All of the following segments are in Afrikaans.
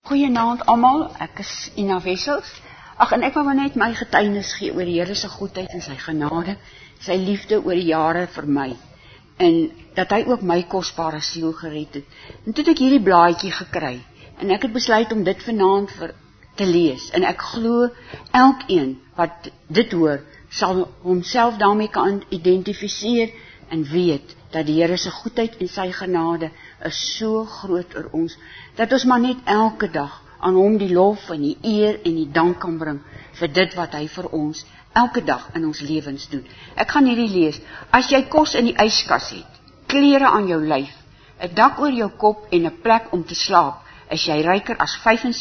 Goeienaand almal, ek is Ina Wessels. En ek wil net my getuienis gee oor die Here se goedheid en sy genade, sy liefde oor die jare vir my. En dat hy ook my kosbare siel gered het. En toe het ek hierdie blaadjie gekry en ek het besluit om dit vanaand te lees. En ek glo elkeen wat dit hoor sal homself daarmee kan identifiseer en weet dat die Here se goedheid en sy genade is so groot oor ons, dat ons maar net elke dag aan hom die lof en die eer en die dank kan bring vir dit wat hy vir ons elke dag in ons lewens doen. Ek gaan hierdie lees. As jy kos in die yskas het, klere aan jou lyf, 'n dak oor jou kop en 'n plek om te slaap, is jy ryker as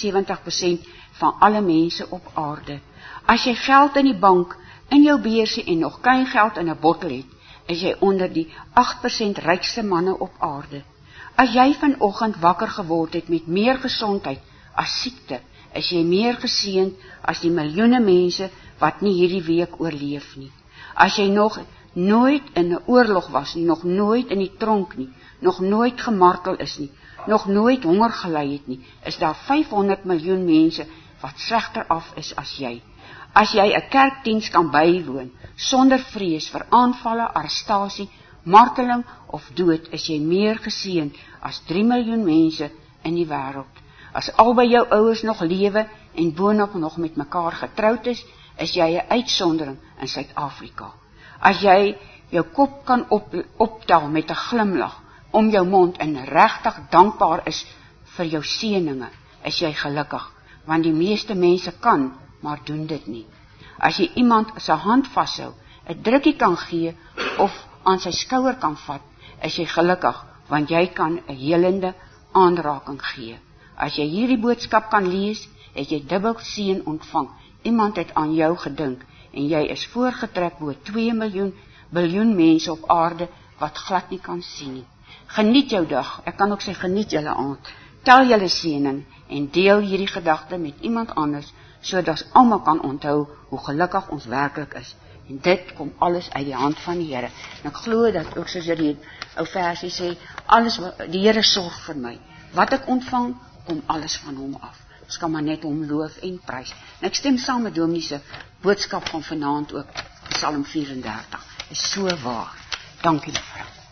75% van alle mense op aarde. As jy geld in die bank, in jou beursie en nog klein geld in 'n bottel het, is jy onder die 8% rykste manne op aarde. As jy vanoggend wakker geword het met meer gesondheid as siekte, is jy meer geseënd as die miljoene mense wat nie hierdie week oorleef nie. As jy nog nooit in 'n oorlog was nie, nog nooit in die tronk nie, nog nooit gemartel is nie, nog nooit honger gely het nie, is daar 500 miljoen mense wat slegter af is as jy. As jy 'n kerkdiens kan bywoon, sonder vrees vir aanvalle, arrestasie, marteling of dood, is jy meer geseënd as 3 miljoen mense in die wêreld. As albei jou ouers nog lewe en boonop nog met mekaar getroud is jy 'n uitsondering in Suid-Afrika. As jy jou kop kan optel met 'n glimlag om jou mond en regtig dankbaar is vir jou seëninge, is jy gelukkig, want die meeste mense kan, maar doen dit nie. As jy iemand se hand vashou, 'n drukkie kan gee of aan sy skouer kan vat, is jy gelukkig, want jy kan 'n helende aanraking gee. As jy hierdie boodskap kan lees, het jy dubbel seën ontvang. Iemand het aan jou gedink en jy is voorgetrek bo 2 biljoen mense op aarde wat glad nie kan sien nie. Geniet jou dag, ek kan ook sê geniet julle aand. Tel julle seëning en deel hierdie gedagte met iemand anders, sodat ons almal kan onthou hoe gelukkig ons werklik is. En dit kom alles uit die hand van die Here. En ek glo dat ook soos die ou versie sê, alles die Here sorg vir my. Wat ek ontvang, kom alles van hom af. Ons kan maar net hom loof en prys. En ek stem saam met Dominee se boodskap van vanaand ook, Psalm 34. Is so waar. Dankie mevrou.